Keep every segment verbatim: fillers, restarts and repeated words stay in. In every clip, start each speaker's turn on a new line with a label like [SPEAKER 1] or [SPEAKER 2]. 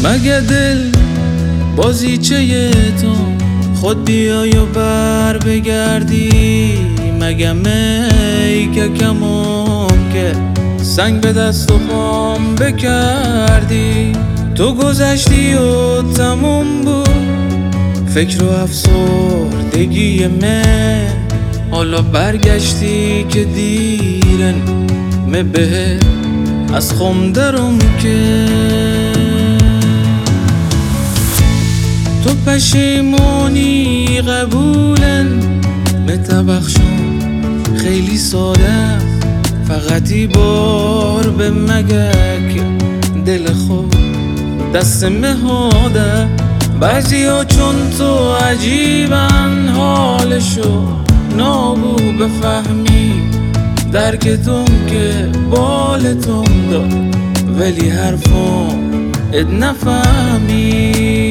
[SPEAKER 1] مگه دل بازیچه تو خود بیای و بر بگردی؟ مگه می که کمام که سنگ به دست و پام بکردی؟ تو گذشتی و تموم بود فکر و افسردگی من، حالا برگشتی که دیرن می به از خم درم که تو پشیمونی قبولن متبخشون خیلی ساده، فقطی بار به مگک دل خود دست مهاده. بعضی ها چون تو عجیبن حالشو نابو بفهمی، درکتون که بالتون داد ولی حرفم اد نفهمی.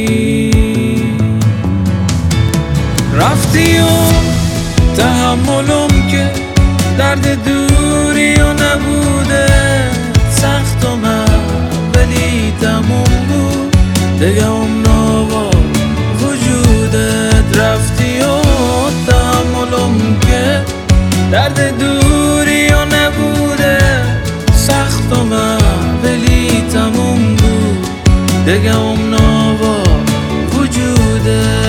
[SPEAKER 1] رفتی و تحملم که درد دوری و نبوده سخت و من ولی تموم بود دیگه اون نوا وجودت. رفتی و تحملم که درد دوری و نبوده سخت و من ولی تموم بود دیگه اون نوا وجودت.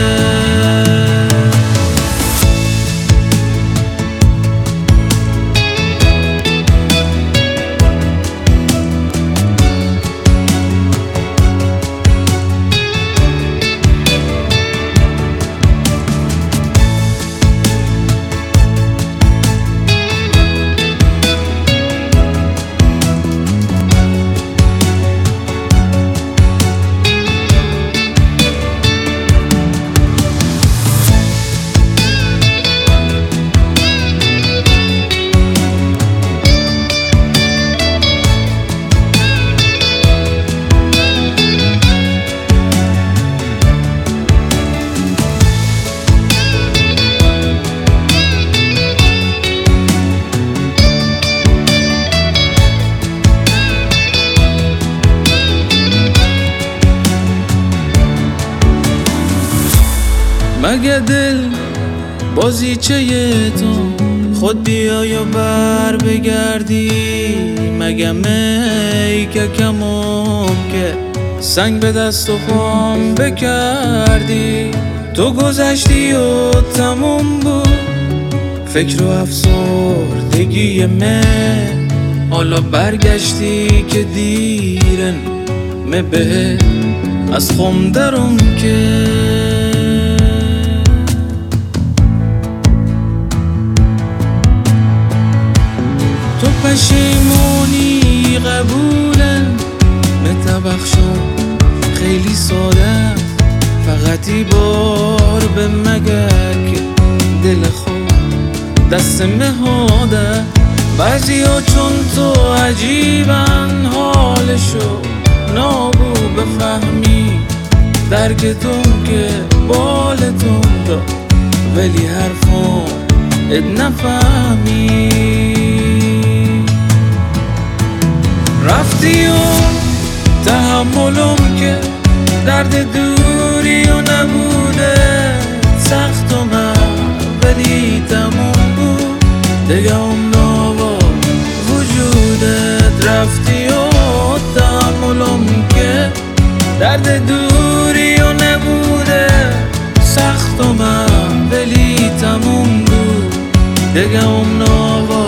[SPEAKER 1] مگه دل بازیچه تو خود بیای و بر بگردی؟ مگه می که کمام که سنگ به دست و پام بکردی؟ تو گذشتی و تموم بود فکر و افسردگی من، حالا برگشتی که دیرن می به از خم درم که تو پشیمونی قبولن متبخشون خیلی ساده، فقطی بار به مگک دل خود دست مهاده. بعضی ها چون تو عجیبن حالشو نابو بفهمی، درکتون که بالتون داد ولی حرفم اد نفهمی. رفتی و تحملم که درد دوری و نبوده سخت و من ولی تموم بود دیگه اون نوا وجودت. رفتی و تحملم که درد دوری و نبوده سخت و من ولی تموم بود دیگه اون نوا